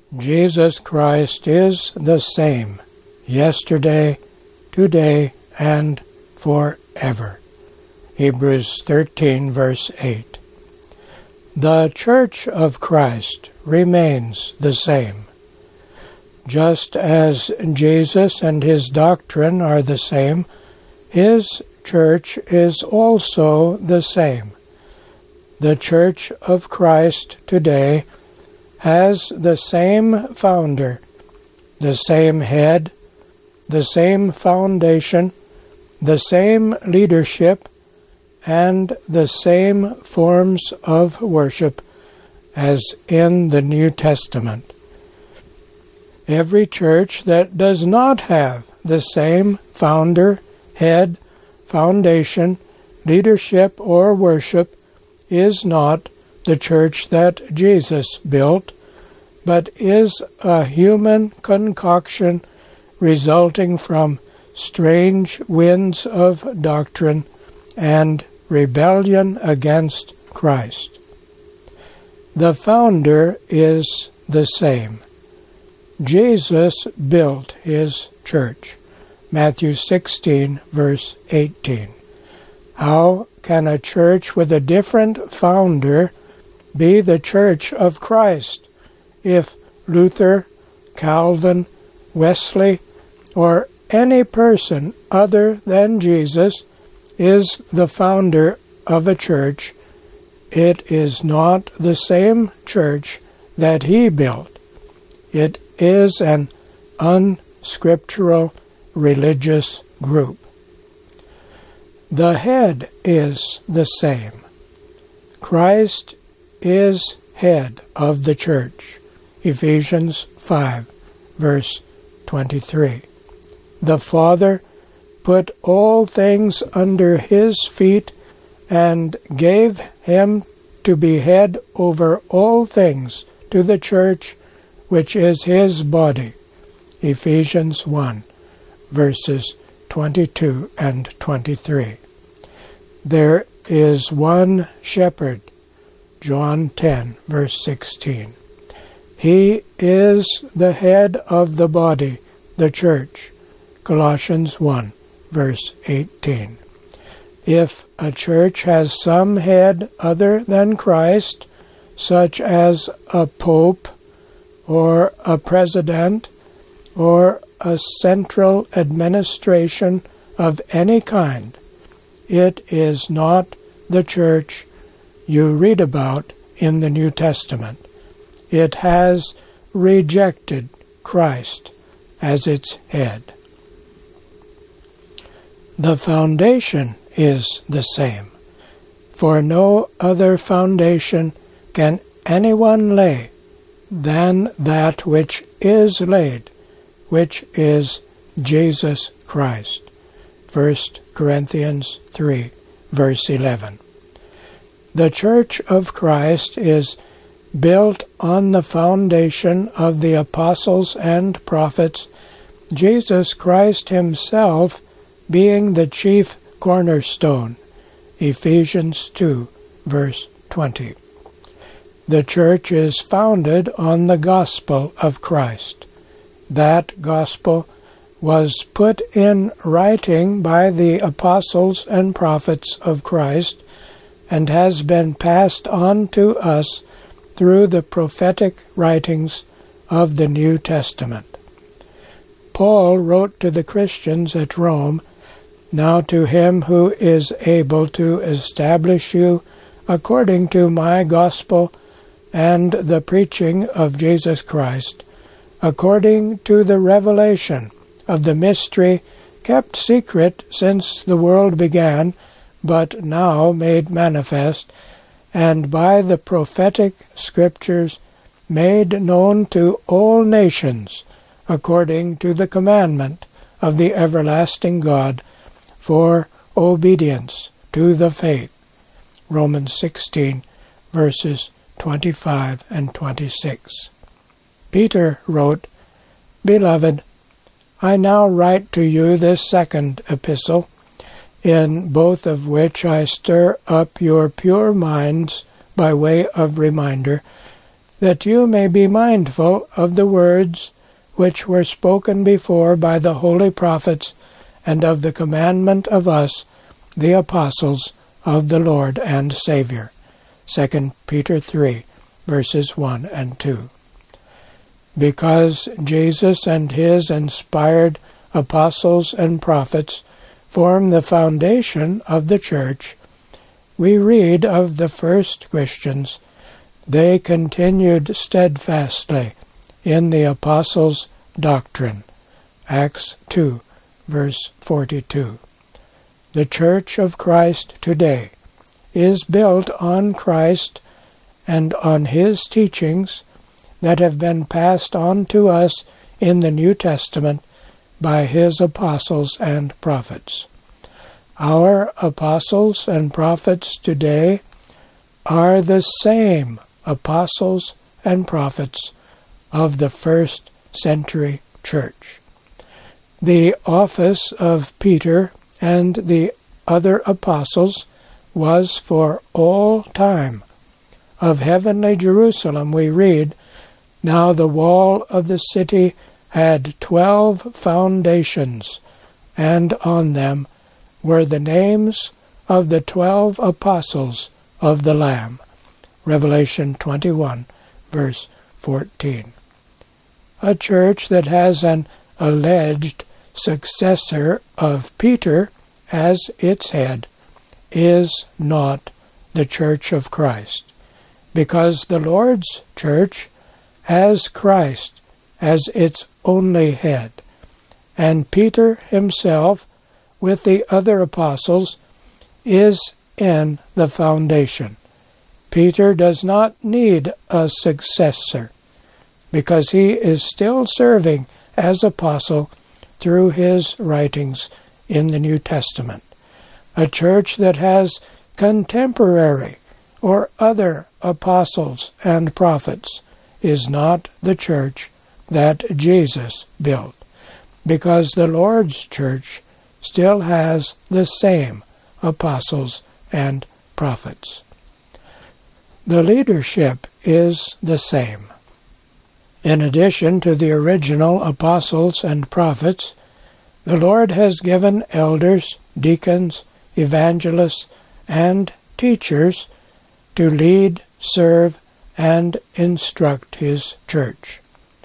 Jesus Christ is the same, yesterday, today, and forever. Hebrews 13, verse 8. The Church of Christ remains the same. Just as Jesus and his doctrine are the same, his church is also the same. The Church of Christ today has the same founder, the same head, the same foundation, the same leadership, and the same forms of worship as in the New Testament. Every church that does not have the same founder, head, foundation, leadership, or worship is not the church that Jesus built, but is a human concoction resulting from strange winds of doctrine and rebellion against Christ. The founder is the same. Jesus built his church. Matthew 16, verse 18. How can a church with a different founder be the Church of Christ if Luther, Calvin, Wesley, or any person other than Jesus is the founder of a church? It is not the same church that he built. It is an unscriptural religious group. The head is the same. Christ is head of the church. Ephesians 5, verse 23. The Father put all things under his feet and gave him to be head over all things to the church, which is his body. Ephesians 1, verses 22 and 23. There is one shepherd. John 10, verse 16. He is the head of the body, the church. Colossians 1, verse 18. If a church has some head other than Christ, such as a pope, or a president, or a central administration of any kind, it is not the church you read about in the New Testament. It has rejected Christ as its head. The foundation is the same, for no other foundation can anyone lay than that which is laid, which is Jesus Christ. 1 Corinthians 3, verse 11. The Church of Christ is built on the foundation of the apostles and prophets, Jesus Christ himself being the chief cornerstone. Ephesians 2, verse 20. The church is founded on the gospel of Christ. That gospel was put in writing by the apostles and prophets of Christ and has been passed on to us through the prophetic writings of the New Testament. Paul wrote to the Christians at Rome, "Now to him who is able to establish you according to my gospel and the preaching of Jesus Christ, according to the revelation of the mystery kept secret since the world began, but now made manifest, and by the prophetic scriptures made known to all nations, according to the commandment of the everlasting God, for obedience to the faith." Romans 16, verses 25 and 26. Peter wrote, "Beloved, I now write to you this second epistle, in both of which I stir up your pure minds by way of reminder, that you may be mindful of the words which were spoken before by the holy prophets, and of the commandment of us, the apostles of the Lord and Savior. 2 Peter 3, verses 1 and 2. Because Jesus and his inspired apostles and prophets form the foundation of the Church, we read of the first Christians. They continued steadfastly in the apostles' doctrine. Acts 2, verse 42. The Church of Christ today is built on Christ and on his teachings that have been passed on to us in the New Testament by his apostles and prophets. Our apostles and prophets today are the same apostles and prophets of the first century church. The office of Peter and the other apostles was for all time. Of heavenly Jerusalem we read, "Now the wall of the city had 12 foundations, and on them were the names of the 12 apostles of the Lamb." Revelation 21, verse 14. A church that has an alleged successor of Peter as its head is not the Church of Christ, because the Lord's church has Christ as its only head, and Peter himself, with the other apostles, is in the foundation. Peter does not need a successor, because he is still serving as apostle through his writings in the New Testament. A church that has contemporary or other apostles and prophets is not the church that Jesus built, because the Lord's church still has the same apostles and prophets. The leadership is the same. In addition to the original apostles and prophets, the Lord has given elders, deacons, evangelists, and teachers to lead, serve, and instruct his church.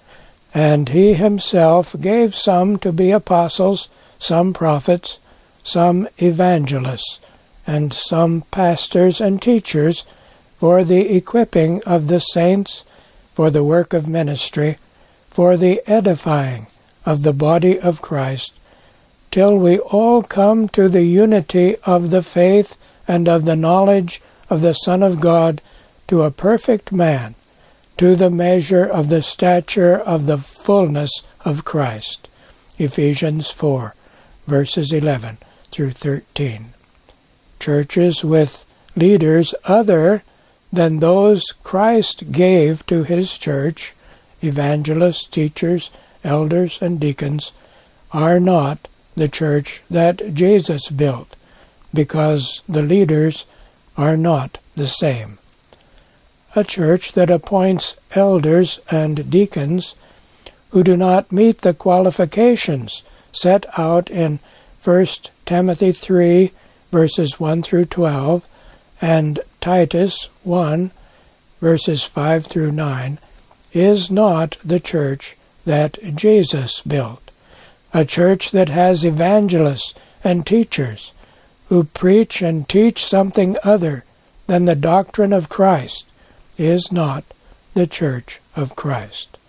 And he himself gave some to be apostles, some prophets, some evangelists, and some pastors and teachers for the equipping of the saints, for the work of ministry, for the edifying of the body of Christ, till we all come to the unity of the faith and of the knowledge of the Son of God, to a perfect man, to the measure of the stature of the fullness of Christ. Ephesians 4, verses 11 through 13. Churches with leaders other than those Christ gave to his church, evangelists, teachers, elders, and deacons, are not the church that Jesus built, because the leaders are not the same. A church that appoints elders and deacons who do not meet the qualifications set out in 1 Timothy 3, verses 1 through 12, and Titus 1, verses 5 through 9, is not the church that Jesus built. A church that has evangelists and teachers who preach and teach something other than the doctrine of Christ is not the Church of Christ.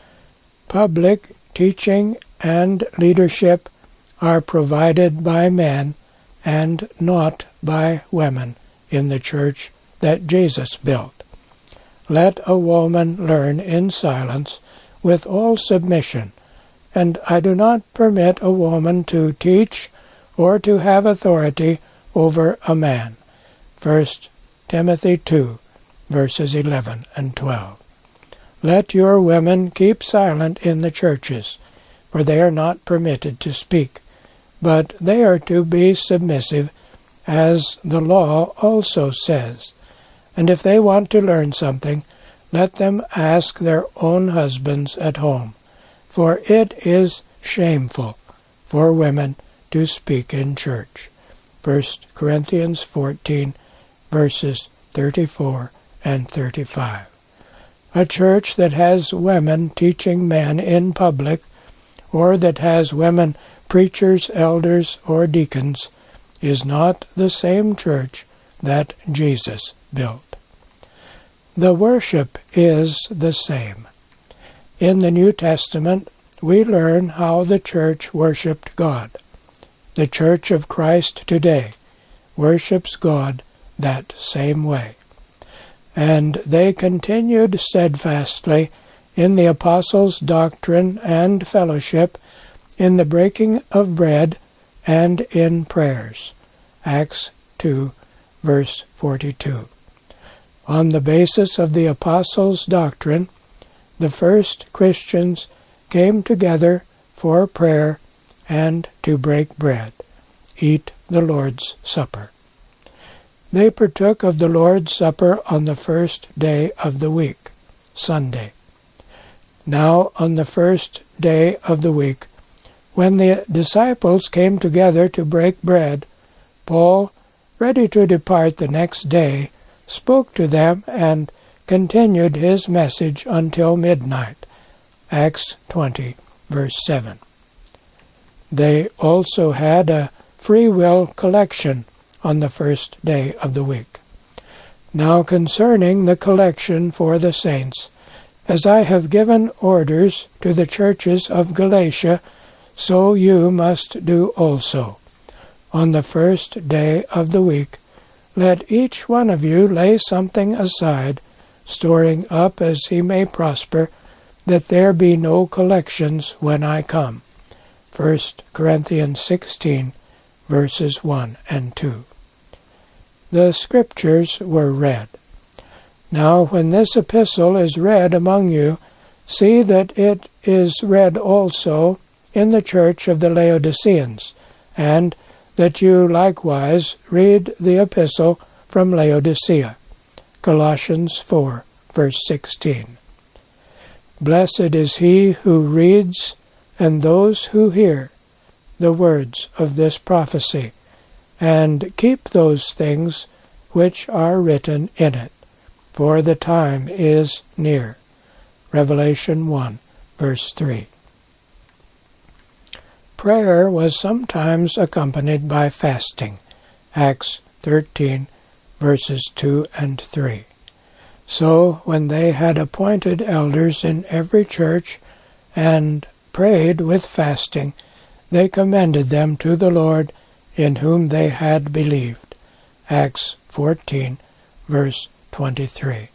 Public teaching and leadership are provided by men and not by women in the church that Jesus built. Let a woman learn in silence with all submission, and I do not permit a woman to teach or to have authority over a man. 1 Timothy 2, verses 11 and 12. Let your women keep silent in the churches, for they are not permitted to speak, but they are to be submissive, as the law also says. And if they want to learn something, let them ask their own husbands at home, for it is shameful for women to speak in church. 1 Corinthians 14, verses 34 and 35. A church that has women teaching men in public, or that has women preachers, elders, or deacons, is not the same church that Jesus built. The worship is the same. In the New Testament, we learn how the church worshipped God. The Church of Christ today worships God that same way. And they continued steadfastly in the apostles' doctrine and fellowship, in the breaking of bread, and in prayers. Acts 2, verse 42. On the basis of the apostles' doctrine, the first Christians came together for prayer and to break bread, eat the Lord's Supper. They partook of the Lord's Supper on the first day of the week, Sunday. Now on the first day of the week, when the disciples came together to break bread, Paul, ready to depart the next day, spoke to them and continued his message until midnight. Acts 20, verse 7. They also had a free will collection on the first day of the week. Now concerning the collection for the saints, as I have given orders to the churches of Galatia, so you must do also. On the first day of the week, let each one of you lay something aside, storing up as he may prosper, that there be no collections when I come. 1 Corinthians 16, verses 1 and 2. The Scriptures were read. Now when this epistle is read among you, see that it is read also in the church of the Laodiceans, and that you likewise read the epistle from Laodicea. Colossians 4, verse 16. Blessed is he who reads and those who hear the words of this prophecy, and keep those things which are written in it, for the time is near. Revelation 1, verse 3. Prayer was sometimes accompanied by fasting. Acts 13, verses 2 and 3. So, when they had appointed elders in every church and prayed with fasting, they commended them to the Lord in whom they had believed. Acts 14, verse 23.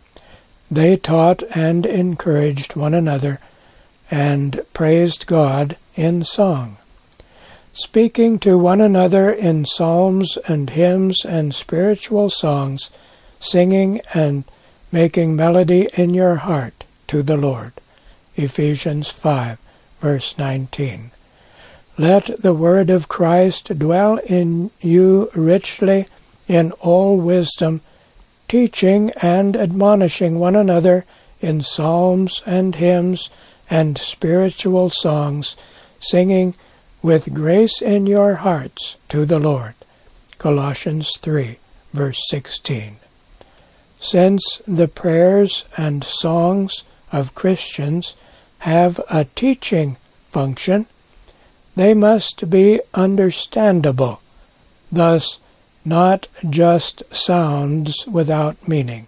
They taught and encouraged one another and praised God in song, speaking to one another in psalms and hymns and spiritual songs, singing and making melody in your heart to the Lord. Ephesians 5, verse 19. Let the word of Christ dwell in you richly in all wisdom, teaching and admonishing one another in psalms and hymns and spiritual songs, singing with grace in your hearts to the Lord. Colossians 3, verse 16. Since the prayers and songs of Christians have a teaching function, they must be understandable, thus not just sounds without meaning.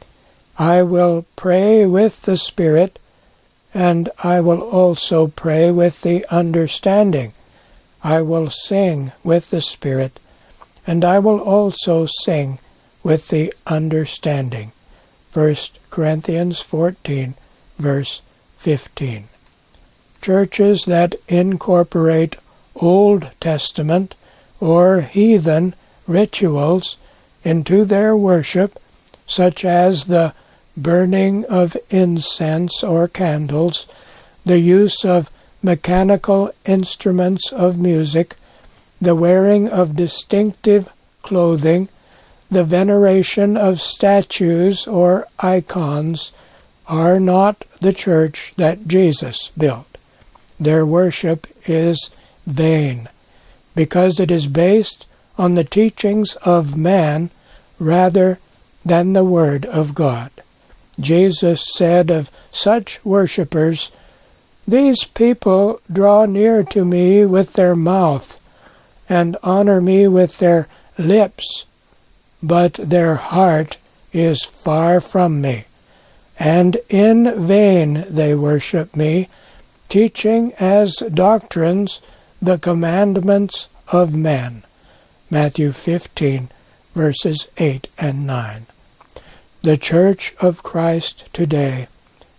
I will pray with the Spirit, and I will also pray with the understanding. I will sing with the Spirit, and I will also sing with the understanding. 1 Corinthians 14, verse 15. Churches that incorporate Old Testament or heathen rituals into their worship, such as the burning of incense or candles, the use of mechanical instruments of music, the wearing of distinctive clothing, the veneration of statues or icons are not the church that Jesus built. Their worship is vain, because it is based on the teachings of man rather than the Word of God. Jesus said of such worshippers, "These people draw near to me with their mouth, and honor me with their lips, but their heart is far from me, and in vain they worship me, teaching as doctrines the commandments of men." Matthew 15, verses 8 and 9. The Church of Christ today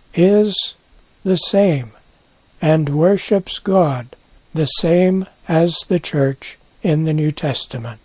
is the same, and worships God the same as the church in the New Testament.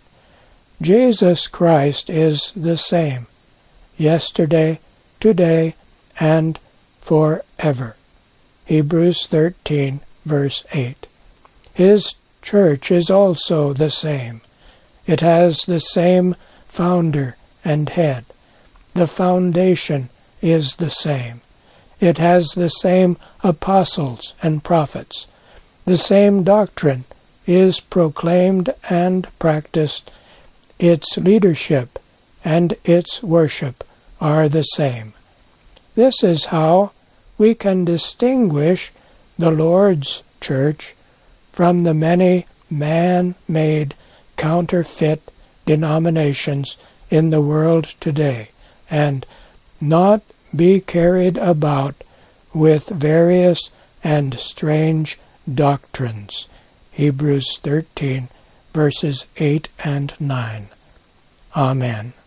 Jesus Christ is the same, yesterday, today, and forever. Hebrews 13, verse 8. His church is also the same. It has the same founder and head. The foundation is the same. It has the same apostles and prophets. The same doctrine is proclaimed and practiced. Its leadership and its worship are the same. This is how we can distinguish the Lord's church from the many man-made counterfeit denominations in the world today, and not be carried about with various and strange doctrines. Hebrews 13, verses 8 and 9. Amen.